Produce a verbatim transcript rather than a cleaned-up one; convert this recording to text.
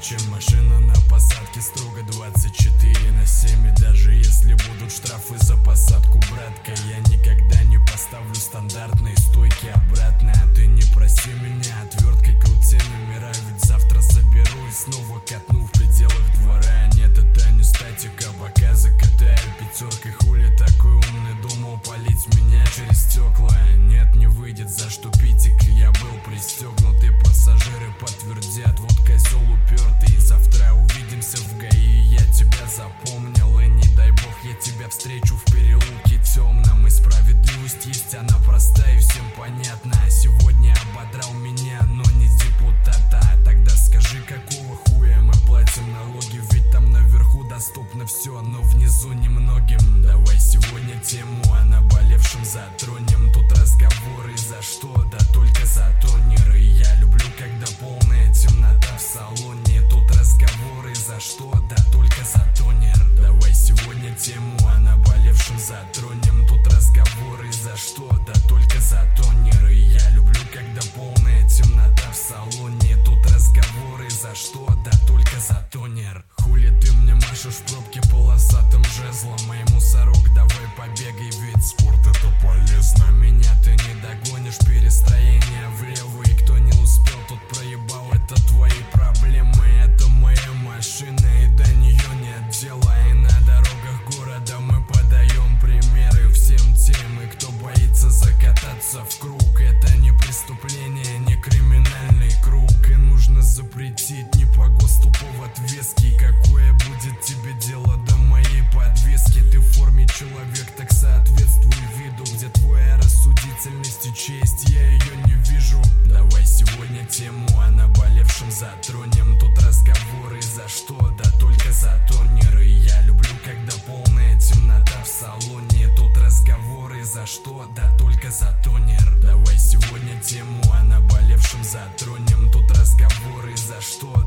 чем машина на посадке. Строго двадцать четыре на семь. И даже если будут штрафы за посадку, братка, я никогда не поставлю стандартные стойки обратно. А ты не проси меня отверткой крути номера, ведь завтра заберу и снова катну в пределах двора. Нет, это не статика, бока закатаю пятеркой. Хули такой умный, думал палить меня через стекла. Нет, не выйдет, за что питик, я был пристегнут. И пассажиры подтвердят, вот козел упертый. Завтра увидимся в ГАИ, я тебя запомнил. И не дай бог я тебя встречу в переулке темном. И справедливость есть, она простая и всем понятна. Сегодня ободрал меня, но не депутата. Тогда скажи, какого хуя мы платим налоги? Ведь там наверху доступно все, но внизу немногим. Давай сегодня тему о наболевшем затронем. Тут разговоры за что, да только за тонеры. Я люблю, когда полная темнота в салоне. Тут разговоры за что, да только за тонер. Давай сегодня тему о наболевшем затронем. Тут разговоры за что, да только за тонеры. Я люблю, когда полная темнота в салоне. Тут разговоры за что, да только за тонер. Хули ты мне машешь в пробке полосатым жезлом? Эй, мусорок, давай побегай, ведь спорт это полезно. Меня ты не догонишь, перестроение влево. И кто не успел, тот проебал, это твои проблемы. Это моя машина, и до нее нет дела. И на дорогах города мы подаем примеры всем тем, и кто боится закататься в круг. Это не преступление, не криминальный круг. И нужно запретить не по ГОСТу повод веский. Какое будет тебе дело до моей подвески? Ты в форме человек, так соответствуй виду. Где твоя рассудительность и честь? Я ее не вижу. Давай сегодня тему о наболевшем затронем. Тут разговоры за что, да только за тонеры. Я люблю, когда полная темнота в салоне. Тут разговоры за что, да только за тонер. Давай сегодня тему о наболевшем затронем. Тут разговоры за что,